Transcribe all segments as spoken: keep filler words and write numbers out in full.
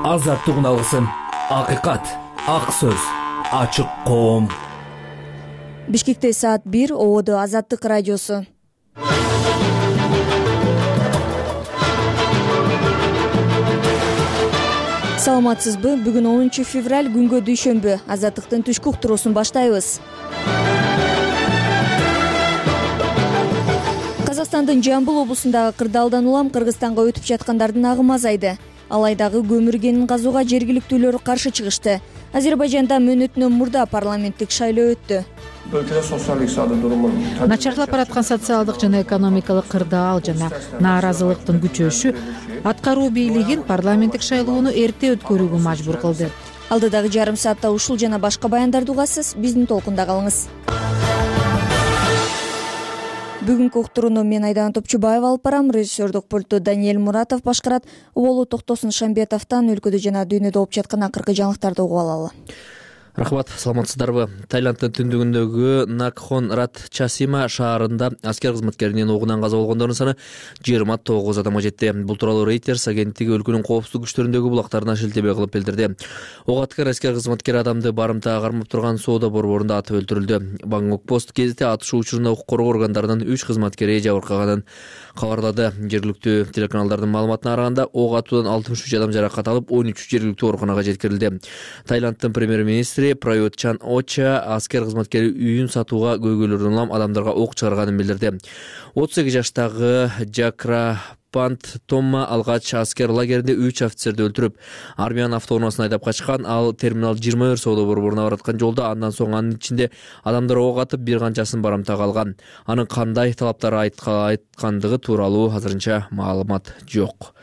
Азаттыгын алгысың. Акыйкат, ак сөз, ачык коом. Бишкекте саат бир, Ободо Азаттык радиосу. Саламатсызбы? Бүгүн онунчу февраль, күнгө дүйшөмбү. Азаттыктын түшкү уктуруусун баштайбыз. Казакстандын Жамбыл облусундагы кырдаалдан улам Кыргызстанга өтүп жаткандардын агымы азайды. Алайдагы көмүр кенин казууга жергиликтүүлөр каршы чыгышты. Азербайжанда мөөнөтүнөн мурда парламенттик шайлоо өттү. Начарлап бараткан социалдык жана экономикалык кырдаал жана нааразылыктын күчөшү аткаруу бийлигин парламенттик шайлоону эрте өткөрүүгө мажбур кылды. Алдыдагы жарым саатта ушул жана башка баяндарды угасыз, биздин толкунда калыңыз. Бүгүнкү уктурууну мен Айдан Топчубаева алып барам, режиссердук пульту Даниэль Муратов башкарат. Уболу Токтосун Шамбетовдон өлкөдө жана дүйнөдө болуп жаткан акыркы жаңылыктарды угуп алалы. Рахмат, саламатсыздарбы? Таиландтын түндүгүндөгү Накхон Радчасима шаарында аскер кызматкеринин огунан каза болгондордун саны жыйырма тогуз адамга жетти. Бул тууралуу Reuters агенттиги өлкөнүн коопсуздук күчтөрүндөгү булактарына шилтеме кылып билдирди. Ок аткан аскер кызматкер адамды барымта кармап турган соода борборунда атып өлтүрүлдү. Бангкок Пост гезити атышуу учурунда укук коргоо органдарынын үч кызматкери жабыркаганын кабарлады. Жергиликтүү телеканалдардын маалыматына караганда, ок атуудан алтымыш үч адам жаракат алып, он үч жергиликтүү ооруканага жеткирилди. Таиландтын премьер-министри Прайот Чан Оча аскер кызматкери үйүн сатууга көйгөйлөрдөн улам адамдарга ок чыгарганын билдирди. отуз сегиз жаштагы Жакра Пант Томма алгач аскер лагеринде үч офицерди өлтүрүп, армиянын автоунаасына айдап качкан. Ал терминал жыйырма бир соода борборуна бараткан жолдо андан соң анын ичинде адамдар ок атып, бир канчасын барамтага алган. Анын кандай талаптар айткандыгы тууралуу азырынча маалымат жок.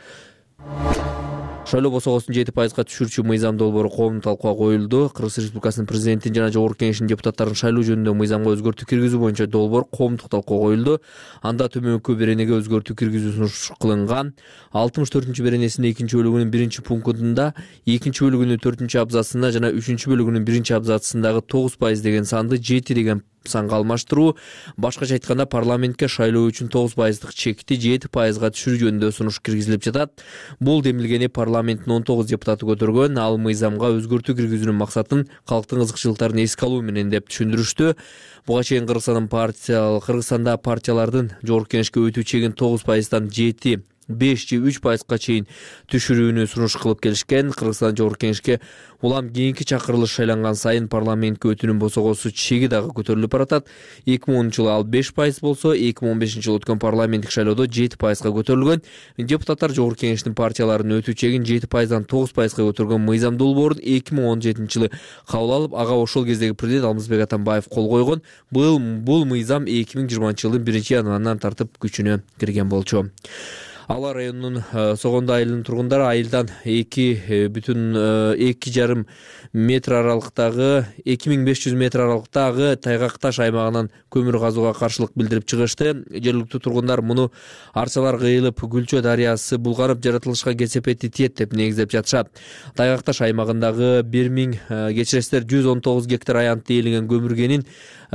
Шайлоо босогосун жети пайызга түшүрчү мыйзам долбоору коомдук талкууга коюлду. Кыргыз Республикасынын президентин жана Жогорку Кеңешинин депутаттарын шайлоо жөнүндө мыйзамга өзгөртүү киргизүү боюнча долбоор коомдук талкууга коюлду. Анда төмөнкү беренеге өзгөртүү киргизүү сунуш кылынган. алтымыш төртүнчү беренесинин экинчи бөлүгүнүн биринчи пунктунда, экинчи бөлүгүнүн төртүнчү абзацында жана үчүнчү бөлүгүнүн биринчи абзацындагы тогуз пайыз деген санды жети деген санга алмаштыруу, башкача айтканда парламентке шайлоо үчүн тогуз пайыздык чекти жети пайызга түшүрүү жөнүндө сунуш киргизилип жатат. Бул демилгени парламенттин он тогуз депутаты көтөргөн. Ал мыйзамга өзгөртүү киргизүүнүн максатын калктын кызыкчылыктарын эске алуу менен деп түшүндүрүштү. Буга чейин Кыргызстандын партия Кыргызстанда партиялардын Жогорку Кеңешке өтүү чегин тогуз пайыздан жети беш же үч пайызга чейин түшүрүүнү сунуш кылып келишкен. Кыргызстан Жогорку Кеңешке улам кийинки чакырылыш шайланган сайын парламентке өтүүнүн босогосу чеги дагы көтөрүлүп баратат. эки миң онунчу жылы ал беш пайыз болсо, эки миң он бешинчи жылы өткөн парламенттик шайлоодо жети пайызга көтөрүлгөн. Депутаттар Жогорку Кеңештин партияларынын өтүү чегин жети пайыздан тогуз пайызга көтөргөн мыйзам долбоорун эки миң он жетинчи жылы кабыл алып, ага ошол кездеги президент Алмазбек Атамбаев кол койгон. Бул бул мыйзам эки миң жыйырманчы жылдын биринчи январынан тартып күчүнө кирген болчу. Ала районунун Согондо айылынын тургундары айылдан эки бүтүн эки жарым метр аралыктагы эки миң беш жүз метр аралыктагы тайгак таш аймагынан көмүр казууга каршылык билдирип чыгышты. Жергиликтүү тургундар муну арчалар кыйылып, Гүлчө дарыясы булганып, жаратылышка кесепети тиет деп негиздеп жатышат. Тайгак таш аймагындагы бир миң кечиресиздер жүз он тогуз гектар аянтты ээлеген көмүргенин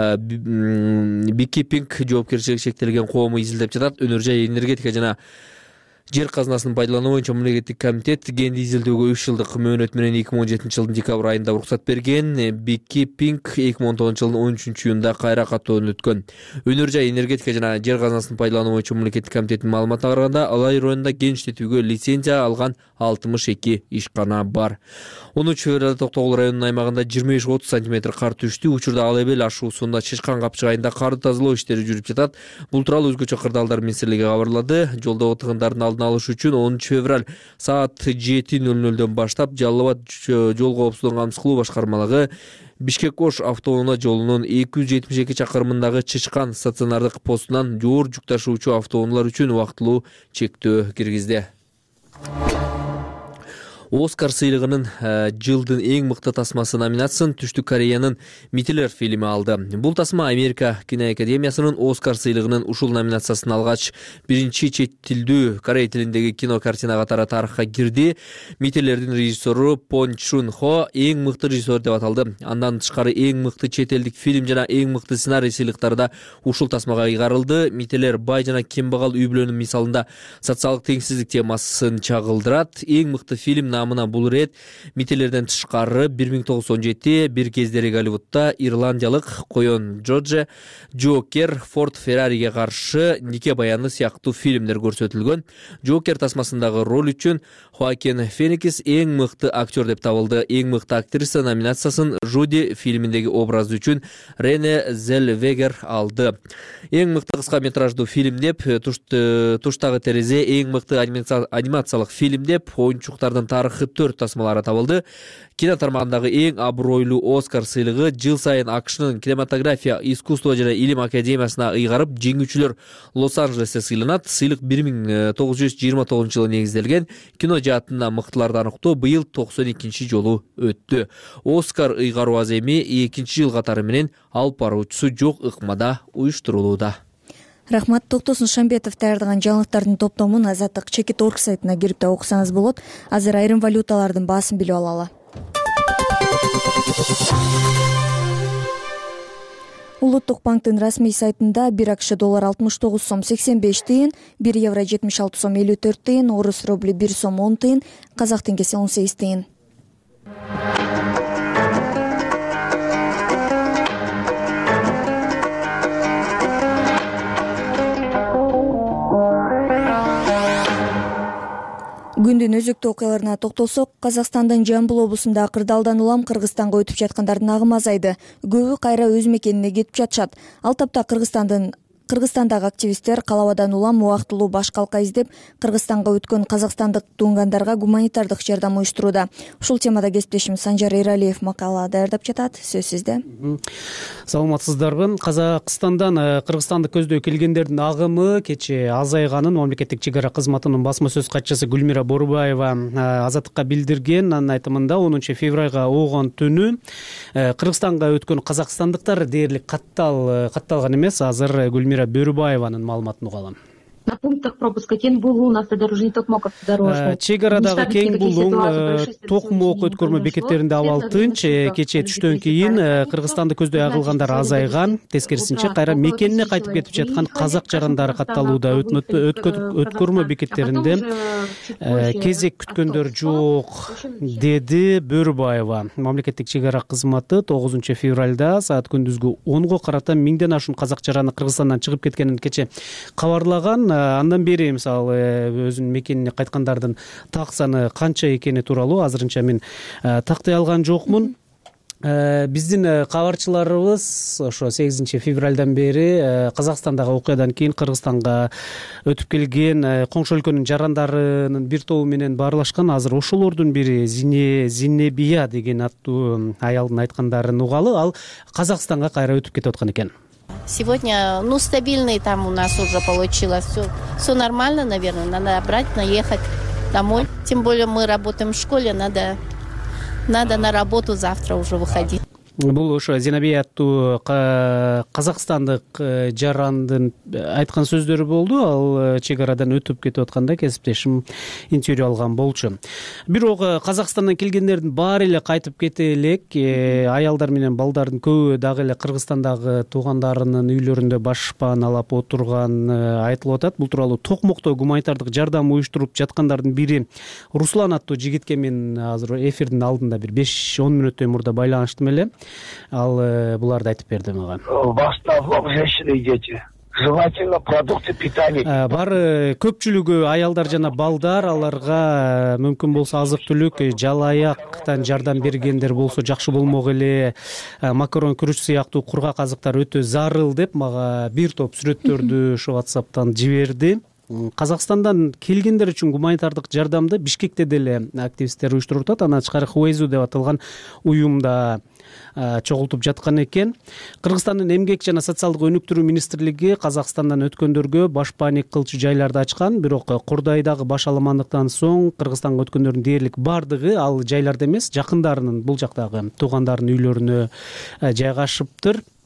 Бикипинг жоопкерчилиги шектелген коому изилдеп жатат. Өнөр жай энергетика жана жер казынасын пайдалануу боюнча мамлекеттик комитет кенди изилдөөгө үч жылдык мөөнөт менен эки миң он жетинчи жылдын декабрь айында уруксат берген. Бикипинг эки миң он тогузунчу жылдын он үчүнчү июнда кайра каттоодон өткөн. Өнөр жай энергетика жана жер казынасын пайдалануу боюнча мамлекеттик комитеттин маалыматына караганда, Алай районунда кен иштетүүгө лицензия алган алтымыш эки ишкана бар. онунчу февралда Токтогул районунун аймагында жыйырма беш отуз сантиметр кар түштү. Учурда Ал Эбел ашуусунда Чычкан Капчык айында карды тазалоо иштери жүрүп жатат. Бул тууралуу өзгөчө кырдаалдар министрлиги кабарлады. Жолдогу тыгындардын алдын алыш үчүн онунчу февраль саат жети нөл нөлдөн баштап Жалал Абад жол коопсуздугун камсыз кылуу башкармалыгы Бишкек-Ош автоунаа жолунун эки жүз жетимиш эки чакырымындагы Чычкан стационардык постунан жуур жүк ташуучу автоунаалар үчүн убактылуу чектөө киргизди. Оскар сыйлыгынын жылдын эң мыкты тасмасы номинациясын Түштүк Кореянын Митилер фильми алды. Бул тасма Америка киноакадемиясынын Оскар сыйлыгынын ушул номинациясын алгач биринчи чет тилдүү корей тилиндеги кино картина катары тарыхка кирди. Митилердин режиссеру Пон Чун Хо эң мыкты режиссер деп аталды. Андан тышкары эң мыкты чет элдик фильм жана эң мыкты сценарий сыйлыктары да ушул тасмага ыйгарылды. Митилер бай жана кембагал үй бүлөнүн мисалында социалдык теңсиздик темасын чагылдырат. Эң мыкты фильм наамына бул ирет мителерден тышкары бир миң тогуз жүз он жети бир кездери Голливудда ирландиялык Коен Джордже Джокер Форд Феррариге каршы нике баяны сыяктуу фильмдер көрсөтүлгөн. Джокер тасмасындагы роль үчүн Хоакин Феникс эң мыкты актер деп табылды. Эң мыкты актриса номинациясын Жуди фильминдеги образы үчүн Рене Зеллвегер алды. Эң мыкты кыска метраждуу фильм деп Туштагы терезе, эң мыкты анимациялык фильм деп оюнчуктардын тарыхы төрт тасмалары табылды. Кино тармагындагы эң абройлуу Оскар сыйлыгы жыл сайын АКШнын кинематография, искусство жана илим академиясына ыйгарып, жеңүүчүлөр Лос-Анджелесте сыйланат. Сыйлык бир миң тогуз жүз жыйырма тогузунчу жылы негизделген. Кино жаатында мыктыларды аныктоо быйыл токсон экинчи жолу өттү. Оскар ыйгаруу аземи экинчи жыл катары менен алып баруучусу жок ыкмада уюштурулууда. Рахмат. Токтосун Шамбетов даярдаган жаңылыктардын топтомун Азаттык Чекит орг сайтына кирип да окусаңыз болот. Азыр айрым валюталардын баасын билип алалы. Улуттук банктын расмий сайтында бир АКШ доллар алтымыш тогуз сом сексен беш тыйын, бир евро жетимиш алты сом элүү төрт тыйын, орус рубли бир сом он тыйын, казак теңгеси он сегиз тыйын. Күндүн өзөктүү окуяларына токтолсок, Казакстандын Жамбыл облусунда кырдаалдан улам Кыргызстанга өтүп жаткандардын агымы азайды. Көбү кайра өз мекенине кетип жатышат. Ал тапта Кыргызстандын Кыргызстандагы активисттер калабадан улам убактылуу баш калка издеп, Кыргызстанга өткөн казакстандык туугандарга гуманитардык жардам уюштурууда. Ушул темада кесиптешим Санжар Эралиев макала даярдап жатат. Сөз сизде. Саламатсыздарбы. Казакстандан Кыргызстанды көздөй келгендердин агымы кечээ азайганын мамлекеттик чек ара кызматынын басма сөз катчысы Гүлмира Борубаева Азаттыкка билдирген. Анын айтымында онунчу февралга огон түнү Кыргызстанга өткөн казакстандыктар дээрлик каттал катталган эмес. Азыр Гүлмира Бөрүбаеванын маалыматын угалам. На пунктах пропуска кен булуу автодорожный не токмок автодорожный. Чек арадагы кен булуң токмок өткөрмө бекеттеринде абал тынч. Кечээ түштөн кийин Кыргызстанды көздөй агылгандар азайган. Тескерисинче кайра мекенине кайтып кетип жаткан казак жарандары катталууда. Өткөрмө бекеттеринде кезек күткөндөр жок, деди Бөрүбаева. Мамлекеттик чек ара кызматы тогузунчу февралда саат күндүзгү онго карата миңден ашуун казак жараны Кыргызстандан чыгып кеткенин кечээ кабарлаган. Андан бери мисалы өзүнүн мекенине кайткандардын так саны канча экени тууралуу азырынча мен тактай алган жокмун. Биздин кабарчыларыбыз ошо сегизинчи февралдан бери Казакстандагы окуядан кийин Кыргызстанга өтүп келген коңшу өлкөнүн жарандарынын бир тобу менен баарлашкан. Азыр ошолордун бири Зине Зинебия деген аттуу аялдын айткандарын угалы, ал Казакстанга кайра өтүп кетип аткан экен. Сегодня, ну, стабильный там у нас уже получилось. Все, все нормально, наверное. Надо брать, наехать домой. Тем более мы работаем в школе, надо, надо на работу завтра уже выходить. Бул ошо Зинебия аттуу казакстандык жарандын айткан сөздөрү болду. Ал чек арадан өтүп кетип атканда кесиптешим интервью алган болчу. Бирок Казакстандан келгендердин баары эле кайтып кете элек. Аялдар менен балдардын көбү дагы эле Кыргызстандагы туугандарынын үйлөрүндө башпаналап отурган айтылып атат. Бул тууралуу Токмокто гуманитардык жардам уюштуруп жаткандардын бири Руслан аттуу жигитке мен азыр эфирдин алдында бир беш он мүнөттөй мурда байланыштым эле. Ал буларды айтып берди мага. В основном женщины и дети. Желательно продукты питания. Бары көпчүлүгү аялдар жана балдар, аларга мүмкүн болсо азык түлүк, жалаяктан жардам бергендер болсо жакшы болмок эле. Макарон, күрүч сыяктуу кургак азыктар өтө зарыл деп мага бир топ сүрөттөрдү ошо WhatsApp'тан жиберди. Казакстандан келгендер үчүн гуманитардык жардамды Бишкекте деле активисттер уюштуруп атат. Андан тышкары Хуэйзу деп аталган уюмда чогултуп жаткан экен. Кыргызстандын эмгек жана социалдык өнүктүрүү министрлиги Казакстандан өткөндөргө башпаник кылчу жайларды ачкан, бирок Курдайдагы баш аламандыктан соң Кыргызстанга өткөндөрдүн дээрлик бардыгы ал жайларда эмес, жакындарынын, бул жактагы туугандарынын үйлөрүнө жайгашыптыр.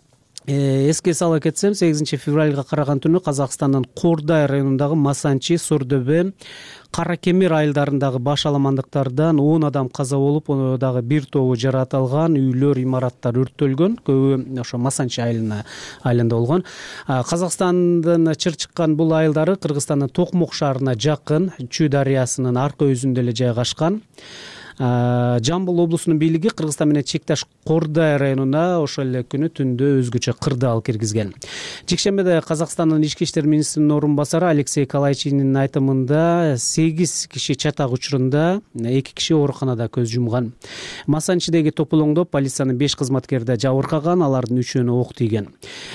эске сала кетсем, сегизинчи февралга караган түнү Казакстандын Кордай районундагы Масанчи, Сордөбе, Кара Кемер айылдарындагы баш аламандыктардан он адам каза болуп, ону дагы бир тобу жаракат алган, үйлөр, имараттар өрттөлгөн, көбү ошо Масанчи айылына айылында болгон. Казакстандын чыр чыккан бул айылдары Кыргызстандын Токмок шаарына жакын, Чүй дарыясынын аркы өзүндө эле жайгашкан. Жамбыл облусунун бийлиги Кыргызстан менен чектеш Кордай районуна ошол эле күнү түндө өзгөчө кырдаал киргизген. Жекшембиде Казакстандын ички иштер министринин орун басары Алексей Калайчинин айтымында сегиз киши чатак учурунда, эки киши ооруканада көз жумган. Масанчидеги тополоңдо полициянын беш кызматкери да жабыркаган, алардын үчөөнө ок тийген.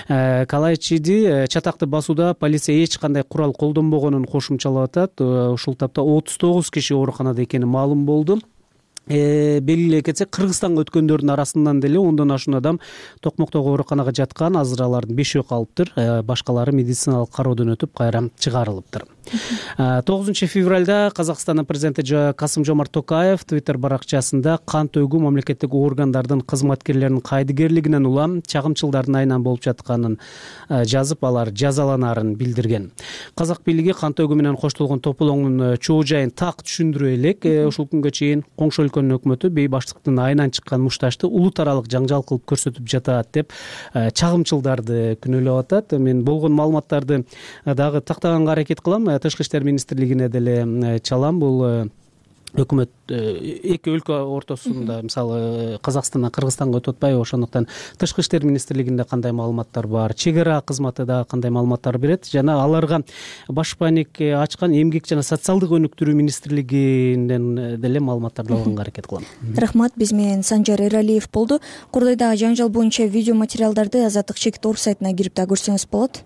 Калайчиди чатакты басууда полиция эч кандай курал колдонбогонун кошумчалап атат. Ушул тапта отуз тогуз киши ооруканада экени маалым болду. Белгилей кетсек, Кыргызстанга өткөндөрдүн арасынан деле ондон ашуун адам Токмоктогу ооруканага жаткан, азыр алардын бешөө калыптыр, башкалары медициналык кароодон өтүп кайра чыгарылыптыр. тогузунчу февралда Казакстандын президенти Касым-Жомарт Токаев Twitter баракчасында кан төгүү мамлекеттик органдардын кызматкерлеринин кайдыгерлигинен улам чагымчылдардын айынан болуп жатканын жазып, алар жазаланарын билдирген. Казак бийлиги кан төгүү менен коштолгон тополоңдун чоо жайын так түшүндүрө элек. Ушул күнгө чейин коңшу өлкөнүн өкмөтү бей баштыктын айынан чыккан мушташты улут аралык жаңжал кылып көрсөтүп жатат деп чагымчылдарды күнөөлөп атат. Мен болгон маалыматтарды дагы тактаганга аракет кылам. Тышкы иштер министрлигине деле чалам. Бул өкмөт эки өлкө ортосунда, мисалы Казакстандан Кыргызстанга өтүп атпайбы, ошондуктан тышкы иштер министрлигинде кандай маалыматтар бар, чек ара кызматы да кандай маалыматтар берет, жана аларга башпаник ачкан эмгек жана социалдык өнүктүрүү министрлигинен деле маалыматтарды алганга аракет кылам. Рахмат, биз менен Санжар Эралиев болду. Кордойдагы жаңжал боюнча видео материалдарды Азаттык чек торп сайтына кирип да көрсөңүз болот.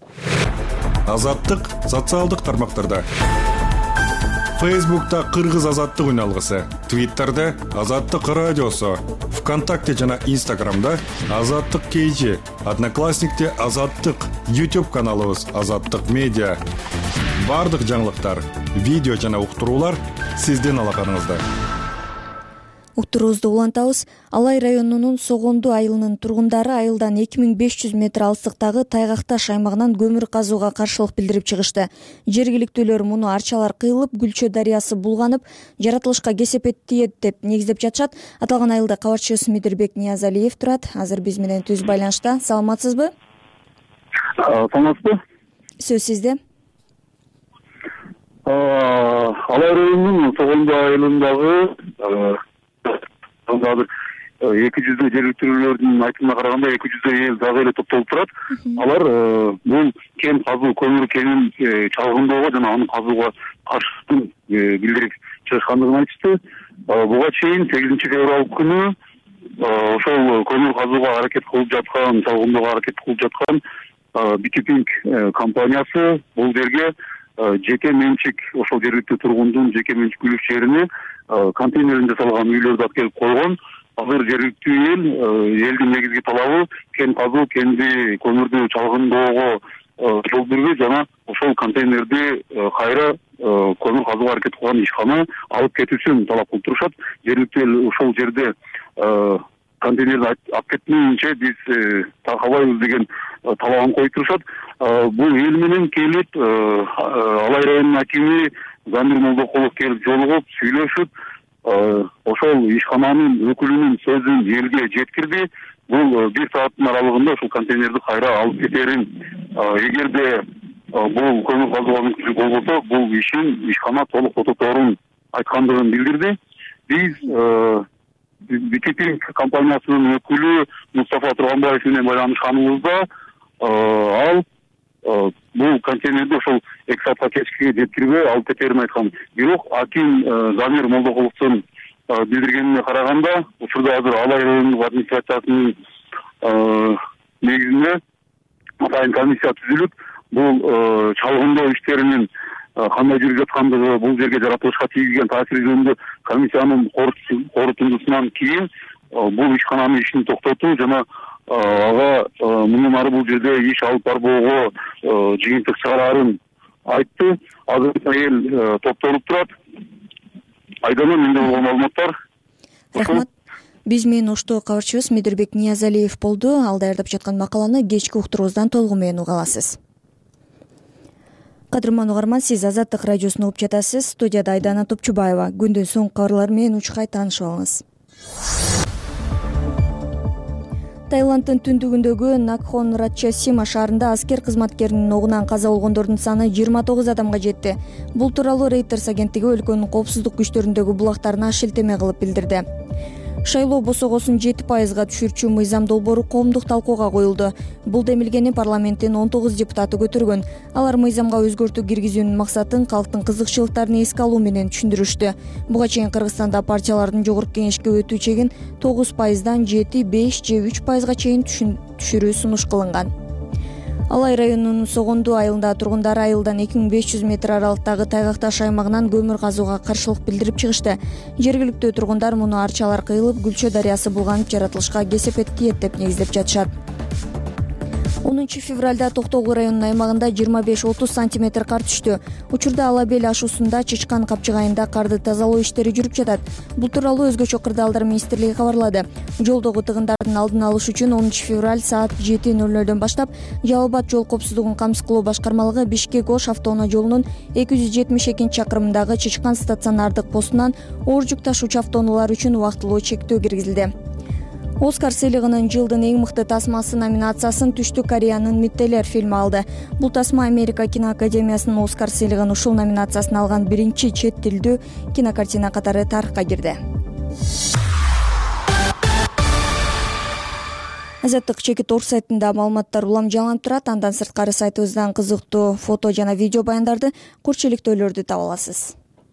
Азаттык социалдык тармактарда. Фейсбукта Кыргыз азаттык үналгысы, Твиттерде Азаттык радиосу, ВКонтакте жана Инстаграмда Азаттык кейжи, Одноклассникте Азаттык, YouTube каналыбыз Азаттык медиа. Бардык жаңылыктар, видео жана уктуруулар сиздин алаканыңызда. Уктуруубузду улантабыз. Алай районунун Согонду айылынын тургундары айылдан эки миң беш жүз метр алыстыктагы Тайгакташ аймагынан көмүр казууга каршылык билдирип чыгышты. Жергиликтүүлөр муну арчалар кыйылып, Гүлчө дарыясы булганып, жаратылышка кесепет тиет деп негиздеп жатышат. Аталган айылда кабарчыбыз Мидирбек Ниязалиев турат. Азыр биз менен түз байланышта. Саламатсызбы? Саламатсызбы? Сөз сизде. Алай районунун Согонду айылындагы эки жүздөй жергиликтүүлөрдүн айтымына караганда эки жүздөй эл дагы эле топтолуп турат. Алар бул кен казуу, көмүр кенин чалгындоого жана аны казууга каршылык билдирип чыгышкандыгын айтышты. Буга чейин сегизинчи февраль күнү ошол көмүр казууга аракет кылып жаткан, чалгындоого аракет кылып жаткан Битипинг компаниясы бул жерге жеке менчик, ошол жергиликтүү тургундун жеке менчик үлүш жерине контейнерин жасалган үйлөрдү алып келип койгон. Азыр жергиликтүү эл, элдин негизги талабы кен казуу, кенди көмүрдү чалгындоого жол берүү жана ошол контейнерди кайра көмүр казууга аракет кылган ишкана алып кетүүсүн талап кылып турушат. Жергиликтүү эл ошол жерде контейнерди алып кетмейинче биз таркабайбыз деген талабын коюп турушат. Бул эл менен келип Алай районунун акими Замир Молдокулов келип жолугуп, сүйлөшүп, ошол ишкананын өкүлүнүн сөзүн элге жеткирди. Бул бир сааттын аралыгында ушул контейнерди кайра алып кетерин, эгерде бул көмүр казууга мүмкүнчүлүк болбосо, бул ишин ишкана толук тототорун айткандыгын билдирди. Биз Битипинг компаниясынын өкүлү Мустафа Турганбаев менен байланышканыбызда ал бул контейнерди ошол эки саатка кечке жеткирбей алып кетерин айткан. Бирок аким Замир Молдокуловдун билдиргенине караганда, учурда азыр Алай районундук администрациясынын негизинде атайын комиссия түзүлүп, бул чалгындоо иштеринин кандай жүрүп жаткандыгы, бул жерге жаратылышка тийгизген таасири жөнүндө комиссиянын корутундусунан кийин бул ишкананын ишин токтотуу жана ага мындан ары бул жерде иш алып барбоого жыйынтык чыгарарын айтты. Азыр эл топтолуп турат. Айдана менде болгон маалыматтар. Рахмат. Биз менен оштоо кабарчыбыз Медирбек Ниязалиев болду. Ал даярдап жаткан макаланы кечки уктуруубуздан толугу менен уга аласыз. Кадырман угарман, сиз Азаттык радиосун угуп жатасыз. Студияда Айдана Топчубаева. Күндүн соңку кабарлары менен учкай таанышып алыңыз. Таиланддын түндүгүндөгү Накхон Ратчасима шаарында аскер кызматкеринин огунан каза болгондордун саны жыйырма тогуз адамга жетти. Бул тууралуу Reuters агенттиги өлкөнүн коопсуздук күчтөрүндөгү булактарына шилтеме кылып билдирди. Шайлоо босогосун жети пайызга түшүрчү мыйзам долбоору коомдук талкууга коюлду. Бул демилгени парламенттин он тогуз депутаты көтөргөн. Алар мыйзамга өзгөртүү киргизүүнүн максатын калктын кызыкчылыктарын эске алуу менен түшүндүрүштү. Буга чейин Кыргызстанда партиялардын жогорку кеңешке өтүү чегин тогуз пайыздан жети, беш же үч пайызга чейин түшүрүү сунуш кылынган. Алай районунун Согонду айылында тургундар айылдан эки миң беш жүз метр аралыктагы Тайгак таш аймагынан көмүр казууга каршылык билдирип чыгышты. Жергиликтүү тургундар муну арчалар кыйылып, Гүлчө дарыясы булганып жаратылышка кесепет тиет деп негиздеп жатышат. онунчу февралда Токтогул районунун аймагында жыйырма беш отуз сантиметр кар түштү. Учурда Ала Бел ашуусунда Чычкан капчыгайында карды тазалоо иштери жүрүп жатат. Бул тууралуу Өзгөчө кырдаалдар министрлиги кабарлады. Жолдогу тыгындардын алдын алыш үчүн онунчу февраль саат жети ноль нолдон баштап Жалал Абад жол коопсуздугун камсыз кылуу башкармалыгы Бишкек-Ош автоунаа жолунун эки жүз жетимиш экинчи чакырымындагы Чычкан стационардык постунан оор жүк ташуучу автоунаалар үчүн убактылуу чектөө киргизилди. Оскар сыйлыгынын жылдын эң мыкты тасмасы номинациясын Түштүк Кореянын Миттелер фильми алды. Бул тасма Америка киноакадемиясынын Оскар сыйлыгын ушул номинациясына алган биринчи чет тилдүү кинокартина катары тарыхка кирди. Азаттык чеки тор сайтында маалыматтар улам жаңылып турат. Андан сырткары сайтыбыздан кызыктуу фото жана видео баяндарды, курчеликтөөлөрдү таба аласыз.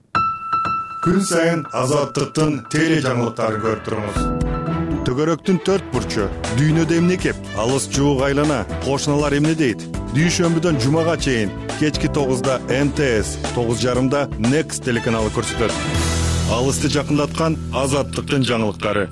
Күн сайын Азаттыктын теле жаңылыктарын көрүп туруңуз. Төгөрөктүн төрт бурчу, дүйнөдө эмне кеп, алыс жуук айлана, кошуналар эмне дейт? Дүйшөмбүдөн жумага чейин кечки тогузда Эн Тэ Эс, тогуз жарымда Next телеканалы көрсөтөт. Алысты жакындаткан Азаттыктын жаңылыктары.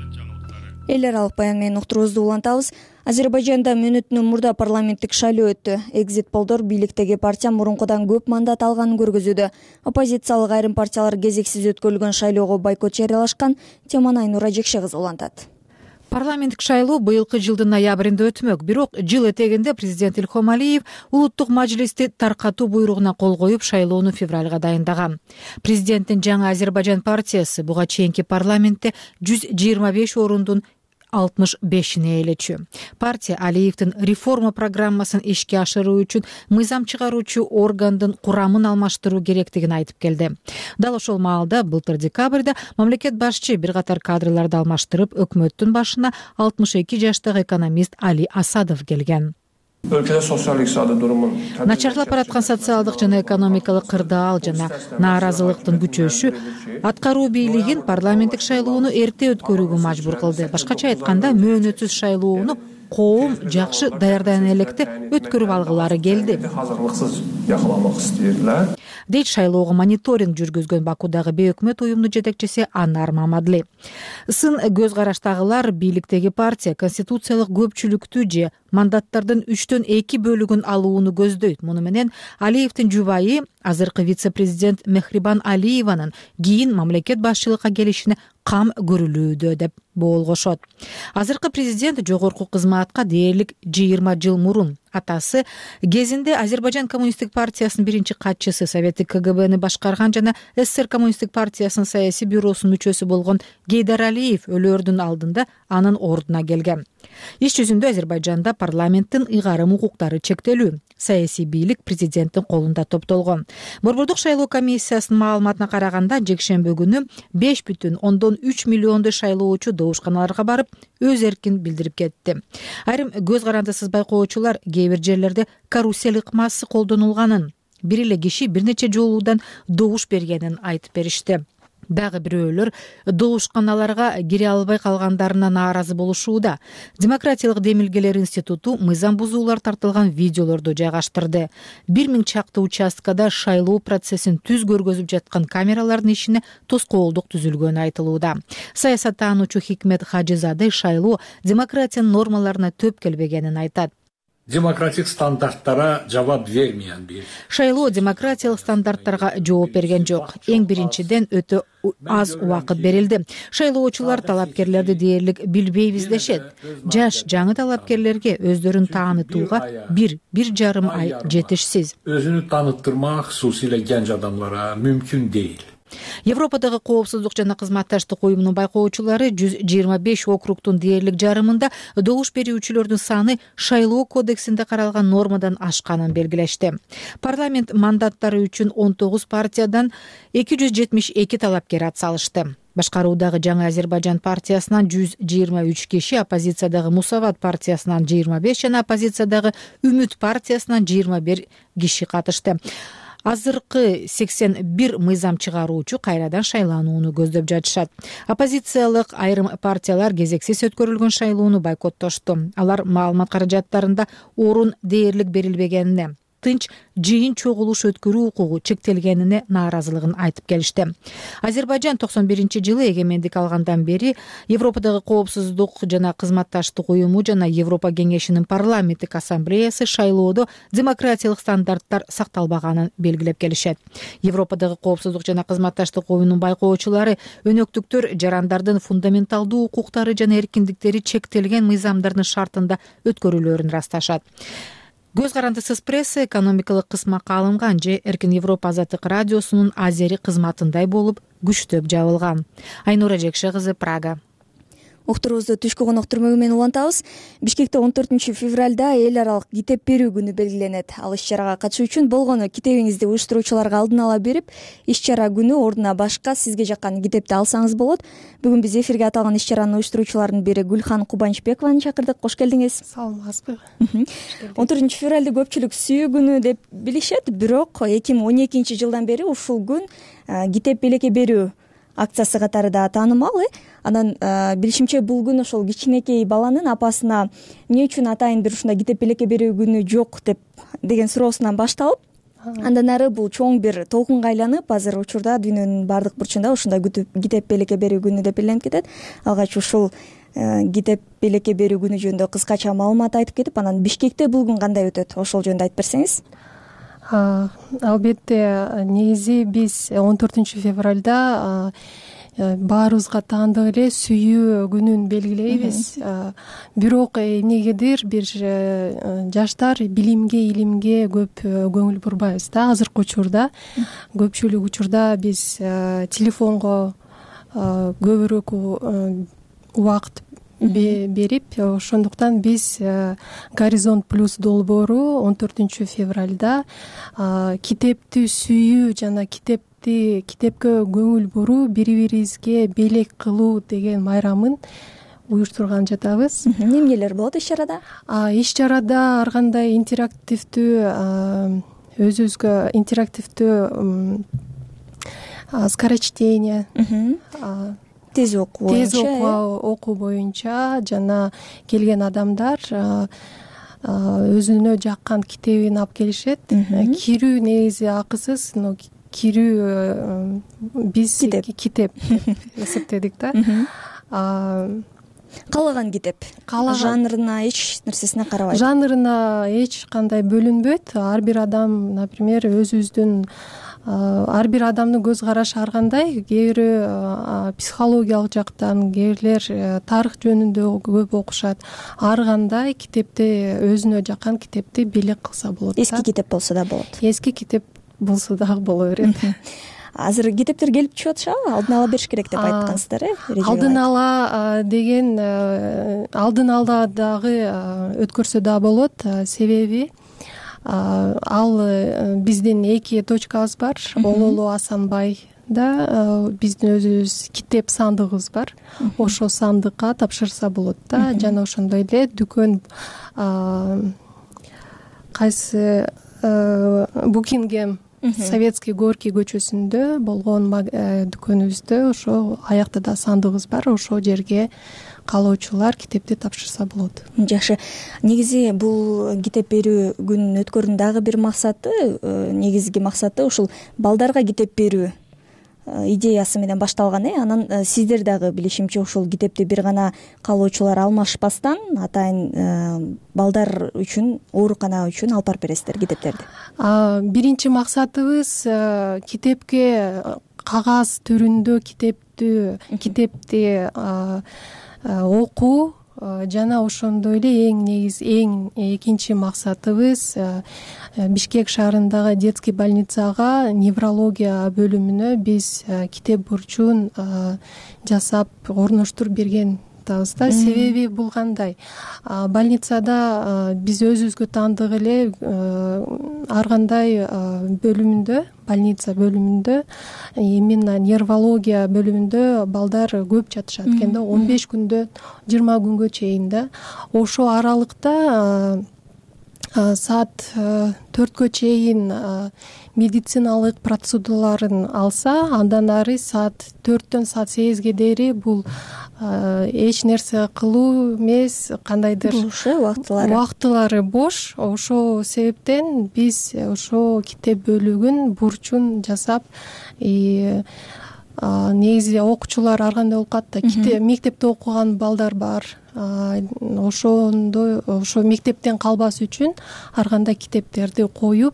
Эл аралык баян менен уктуруубузду улантабыз. Азербайжанда мөөнөтүнөн мурда парламенттик шайлоо өттү. Экзит полдор бийликтеги партия мурункудан көп мандат алганын көргөзүүдө. Оппозициялык айрым партиялар кезексиз өткөрүлгөн шайлоого бойкот жарыялашкан. Теманы Айнура Жекше кызы улантат. Парламенттик шайлоо быйылкы жылдын ноябрында өтмөк. Бирок жыл этегинде президент Илхом Алиев улуттук мажлисти таркатуу буйругуна кол коюп, шайлоону февралга дайындаган. Президенттин жаңы Азербайжан партиясы буга чейинки парламентте жүз жыйырма беш орундун алтымыш бешине ээлечү. Партия Алиевдин реформа программасын ишке ашыруу үчүн мыйзам чыгаруучу органдын курамын алмаштыруу керектигин айтып келди. Дал ошол маалда былтыр декабрда мамлекет башчы бир катар кадрларды алмаштырып, өкмөттүн башына алтымыш эки жаштагы экономист Али Асадов келген. Өлкөдө социалдык икtisadi durumун начарлап бараткан социалдык жана экономикалык кырдаал жана нааразылыктын күчөшү аткаруу бийлигин парламенттик шайлоону эрте өткөрүүгө мажбур кылды. Башкача айтканда, мөөнөтсүз шайлоону коом жакшы даярдана электе өткөрүп алгылары келди. Азырлыксыз якаламак истейлер. Дейт шайлоого мониторинг жүргүзгөн Бакудагы бейөкмөт уюмунун жетекчиси Анар Мамадли. Сын көз караштагылар бийликтеги партия конституциялык көпчүлүктү же мандаттардын үчтөн эки бөлүгүн алууну көздөйт. Муну менен Алиевдин жубайы азыркы вице-президент Мехрибан Алиеванын кийин мамлекет башчылыкка келишине кам көрүлүүдө деп болгошот. Азыркы президент жогорку кызматка дээрлик жыйырма жыл мурун атасы кезинде Азербайжан коммунисттик партиясынын биринчи катчысы, Советтик Ка Гэ Бэни башкарган жана Эс Эс Эр коммунисттик партиясынын саясий бюросунун мүчөсү болгон Гейдар Алиев өлөрдүн алдында анын ордуна келген. Иш жүзүндө Азербайжанда парламенттин ыйгарым укуктары чектелүү. Саясий бийлик президенттин колунда топтолгон. Борбордук шайлоо комиссиясынын маалыматына караганда, жекшембе күнү беш бүтүн ондон үч миллионду шайлоочу добушканаларга барып, өз эркин билдирип кетти. Айрым көз карандысыз байкоочулар кээ бир жерлерде карусель ыкмасы колдонулганын, бир эле киши бир нече жолуудан добуш бергенин айтып беришти. Дагы бирөөлөр добушканаларга кире албай калгандарына нааразы болушууда. Демократиялык демилгелер институту мыйзам бузуулар тартылган видеолорду жайгаштырды. бир миң чакты участкада шайлоо процессин түз көргөзүп жаткан камералардын ишине тоскоолдук түзүлгөнү айтылууда. Саясаттануучу Хикмет Хажизаде шайлоо демократиянын нормаларына төп келбегенин айтат. демократик стандарттара жабап бермеген бир. Шайлоо демократиялык стандарттарга жооп берген жок. Эң биринчиден өтө аз убакыт берилди. Шайлоочулар талапкерлерди дээрлик билбейбиз дешет. Жаш жаңы талапкерлерге өздөрүн таанытууга бир бир жарым ай жетишсиз. Өзүнү тааныттырмак кусусуйла генч адамдара мүмкүн дейт. Европадагы коопсуздук жана кызматташтык уюмунун байкоочулары жүз жыйырма беш округтун дээрлик жарымында добуш берүүчүлөрдүн саны шайлоо кодексинде каралган нормадан ашканын белгилешти. Парламент мандаттары үчүн он тогуз партиядан эки жүз жетимиш эки талапкер ат салышты. Башкаруудагы Жаңы Азербайжан партиясынан жүз жыйырма үч киши, оппозициядагы Мусават партиясынан жыйырма беш жана оппозициядагы Үмүт партиясынан жыйырма бир киши катышты. Азыркы сексен бир мыйзам чыгаруучу кайрадан шайланууну көздөп жатышат. Оппозициялык айрым партиялар кезексиз өткөрүлгөн шайлоону бойкоттошту. Алар маалымат каражаттарында орун дээрлик берилбегенине, тынч жыйын чогулуш өткөрүү укугу чектелгенине нааразылыгын айтып келишти. Азербайжан токсон биринчи жылы эгемендик алгандан бери Европадагы коопсуздук жана кызматташтык уюму жана Европа кеңешинин парламенттик ассамблеясы шайлоодо демократиялык стандарттар сакталбаганын белгилеп келишет. Европадагы коопсуздук жана кызматташтык уюмунун байкоочулары өнөктүктөр жарандардын фундаменталдуу укуктары жана эркиндиктери чектелген мыйзамдардын шартында өткөрүлөөрүн ырасташат. Көз карандысыз пресса экономикалык кысмакка алынган же Эркин Европа азаттык радиосунун азери кызматындай болуп күчтөп жабылган. Айнура Жекше кызы, Прага. Уктурубузду түшкү конок түрмөгү менен улантабыз. Бишкекте он төртүнчү февралда эл аралык китеп берүү күнү белгиленет. Ал иш-чарага катышуу үчүн болгону китебиңизди уюштуруучуларга алдын ала берип, иш-чара күнү ордуна башка сизге жаккан китепти алсаңыз болот. Бүгүн биз эфирге аталган иш-чаранын уюштуруучуларынын бири Гүлхан Кубанычбекованы чакырдык. Кош келдиңиз. Саламатсызбы? он төртүнчү февралды көпчүлүк сүйүү күнү деп билишет, бирок эки миң он экинчи жылдан бери ушул күн китеп белекке берүү акциясы катары да таанымал. Анан билишимче бул күн ошол кичинекей баланын апасына эмне үчүн атайын бир ушундай китеп белекке берүү күнү жок деп деген суроосунан башталып, андан ары бул чоң бир толкунга айланып, азыр учурда дүйнөнүн баардык бурчунда ушундай китеп белекке берүү күнү деп белгиленип кетет. Алгач ушул китеп белекке берүү күнү жөнүндө кыскача маалымат айтып кетип, анан Бишкекте бул күн кандай өтөт? Ошол жөнүндө айтып берсеңиз. Албетте, негизи биз он төртүнчү февралда баарыбызга таандык эле сүйүү күнүн белгилейбиз. Бирок эмнегедир бир жаштар билимге, илимге көп көңүл бурбайбыз да. Азыркы учурда көпчүлүк учурда биз телефонго көбүрөөк убакыт берип, ошондуктан биз Горизонт плюс долбоору он төртүнчү февралда китепти сүйүү жана китепти китепке көңүл буруу, бири-бирибизге белек кылуу деген майрамын уюштурган жатабыз. Эмнелер болот иш-чарада? Иш-чарада ар кандай интерактивдүү, өзүбүзгө интерактивдүү скорочтение, тез окуу тез окуу боюнча жана келген адамдар өзүнө жаккан китебин алып келишет. Кирүү негизи акысыз, но кирүү биз китеп деп эсептедик да. Каалаган китеп. Жанрына, эч нерсесине карабайт. Жанрына эч кандай бөлүнбөйт. Ар бир адам, например, өзүбүздүн ар бир адамдын көз карашы ар кандай. Кээ бирөө психологиялык жактан, кээрлер тарых жөнүндө көп окушат. Ар кандай китепти, өзүнө жаккан китепти белек кылса болот. Эски китеп болсо да болот. Эски китеп болсо дагы боло берет. Азыр китептер келип түшүп атышабы? Алдын ала бериш керек деп айткансыздар, э? Алдын ала деген алдын ала дагы өткөрсө да болот. Себеби ал биздин эки точкабыз бар. Ололу Асанбай да биздин өзүбүз китеп сандыгыбыз бар. Ошол сандыкка тапшырса болот да. Жана ошондой эле дүкөн кайсы Букингем Советский Горький көчөсүндө болгон дүкөнүбүздө ошо аякта да сандыгыбыз бар. Ошол жерге каалоочулар китепти тапшырса болот. Жакшы. Негизи бул китеп берүү күнүн өткөрүүнүн дагы бир максаты, негизги максаты ушул балдарга китеп берүү. идеясы менен башталган. э анан сиздер дагы билишимче ушул китепти бир гана каалоочулар алмашпастан атайын балдар үчүн, оорукана үчүн алып барып бересиздер китептерди. Биринчи максатыбыз китепке кагаз түрүндө китепти китепти окуу жана ошондой эле эң негиз эң экинчи максатыбыз Бишкек шаарындагы детский больницага неврология бөлүмүнө биз китеп бурчун жасап орноштуруп берген да. Себеби бул кандай? Больницада биз өзүбүзгө таандык эле ар кандай бөлүмүндө, больница бөлүмүндө, именно неврология бөлүмүндө балдар көп жатышат экен да, он беш күндөн жыйырма күнгө чейин да. Ошол аралыкта саат төрткө чейин медициналык процедураларын алса, андан ары саат төрттөн саат сегизге дейин бул эч нерсе кылуу эмес, кандайдыр бош убактылары убактылары бош. Ошол себептен биз ошо китеп бөлүгүн бурчун жасап, негизи окуучулар ар кандай окуат да, мектепте окуган балдар бар. Ошондой ошо мектептен калбас үчүн ар кандай китептерди коюп,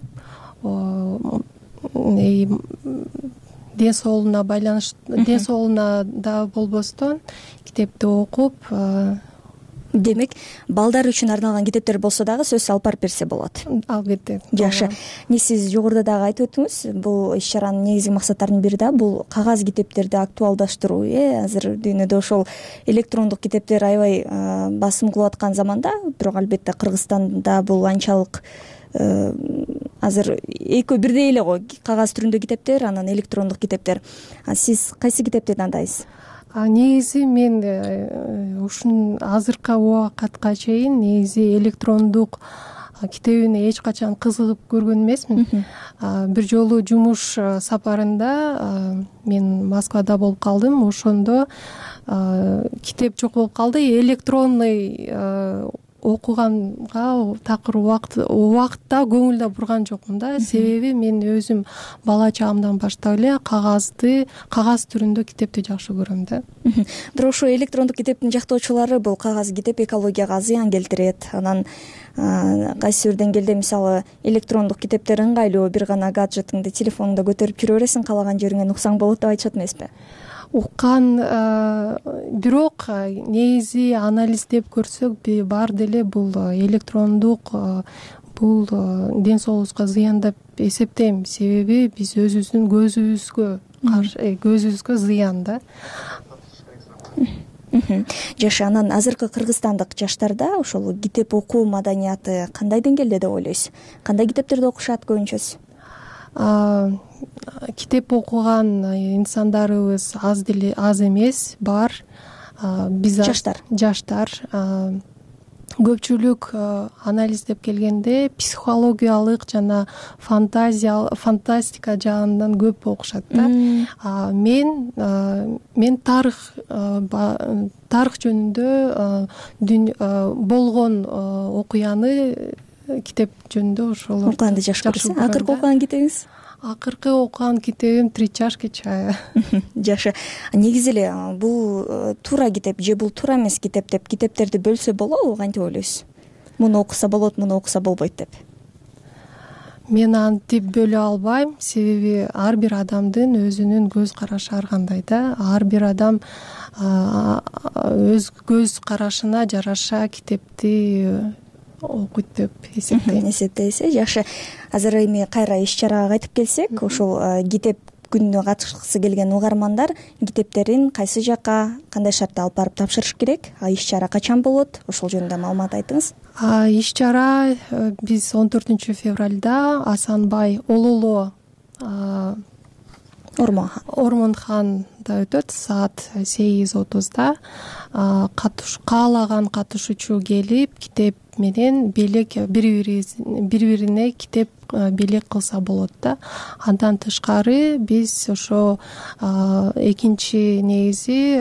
ден соолугуна байланыш ден соолугуна да болбостон китепти окуп. Демек, балдар үчүн арналган китептер болсо дагы сөзсүз алып барып берсе болот. Албетте. Жакшы. Не сиз жогоруда дагы айтып өттүңүз, бул иш чаранын негизги максаттарынын бири да бул кагаз китептерди актуалдаштыруу. Э азыр дүйнөдө ошол электрондук китептер аябай басым кылып аткан заманда, бирок албетте Кыргызстанда бул анчалык азыр экөө бирдей эле го, кагаз түрүндө китептер, анан электрондук китептер. Сиз кайсы китепти тандайсыз? Негизи мен ушун азыркы убакытка чейин негизи электрондук китебине эч качан кызыгып көргөн эмесмин. Бир жолу жумуш сапарында мен Москвада болуп калдым. Ошондо китеп жок болуп калды. Электронный окуганга такыр убакыт убакытта көңүл да бурган жокмун да. Себеби мен өзүм бала чагымдан баштап эле кагазды, кагаз түрүндө китепти жакшы көрөм да. Бирок ошо электрондук китептин жактоочулары бул кагаз китеп экологияга зыян келтирет. Анан кайсы бир деңгээлде мисалы электрондук китептер ыңгайлуу, бир гана гаджетиңди, телефонуңду көтөрүп жүрө бересиң, каалаган жериңе нуксан болот деп айтышат эмеспи? Уккан, бирок негизи анализдеп көрсөк бар деле бул электрондук бул ден соолугубузга зыян деп эсептейм. Себеби биз өзүбүздүн көзүбүзгө каршы көзүбүзгө зыян да. Жашы, анан азыркы кыргызстандык жаштарда ошол китеп окуу маданияты кандай деңгээлде деп ойлойсуз? Кандай китептерди окушат көбүнчөсү? Китеп окуган инсандарыбыз аз деле аз эмес, бар. Биз жаштар жаштар көпчүлүк анализдеп келгенде психологиялык жана фантазия фантастика жагынан көп окушат да. Мен мен тарых тарых жөнүндө болгон окуяны китеп жөнүндө ошол окуганды жакшы көрөсүң. Акыркы окуган китебиңиз? Акыркы окуган китебим «Три чашки чая». Жакшы. Негизи эле бул туура китеп же бул туура эмес китеп деп китептерди бөлсө болобу, кантип ойлойсуз? Муну окуса болот, муну окуса болбойт деп. Мен антип бөлө албайм, себеби ар бир адамдын өзүнүн көз карашы ар кандай да. Ар бир адам өз көз карашына жараша китепти окуйт деп эсептейм. Эсептейсиз. Жакшы. Азыр эми кайра иш чарага кайтып келсек, ошол китеп күнүнө катышкысы келген угармандар китептерин кайсы жакка, кандай шартта алып барып тапшырыш керек? Иш чара качан болот? Ошол жөнүндө маалымат айтыңыз. Иш чара биз он төртүнчү февралда Асанбай Ололо Ормонханда өтөт, саат сегиз отузда. Каалаган катышуучу келип китеп менен белек бири-бирине китеп белек кылса болот да. Андан тышкары биз ошо экинчи негизи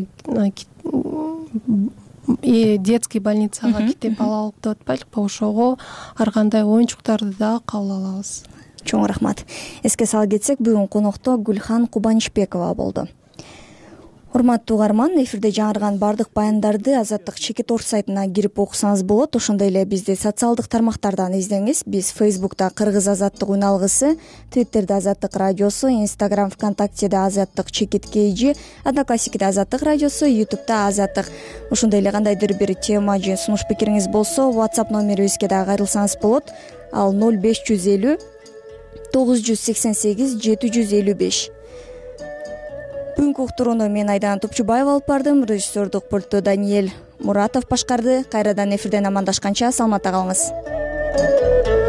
детский больницага китеп алалык деп атпайлыкпы, ошого ар кандай оюнчуктарды да кабыл алабыз. Чоң рахмат. Эске сала кетсек, бүгүн конокто Гүлхан Кубанычбекова болду. Урматтуу угарман, эфирде жаңырган бардык баяндарды Азаттык чекит орг сайтына кирип окусаңыз болот. Ошондой эле бизди социалдык тармактардан издеңиз. Биз Фейсбукта Кыргыз Азаттык үналгысы, Твиттерде Азаттык радиосу, Инстаграм, ВКонтактеде Азаттык чекит kg, Одноклассникте Азаттык радиосу, Ютубта Азаттык. Ошондой эле кандайдыр бир тема же сунуш пикириңиз болсо, WhatsApp номерибизге да кайрылсаңыз болот. Ал ноль беш жүз элүү тогуз жүз сексен сегиз жети жүз элүү беш. Бүгүнкү уктурууну мен Айдана Топчубаева алып бардым. Режиссердук пультту Даниэль Муратов башкарды. Кайрадан эфирден амандашканча саламатта калыңыз.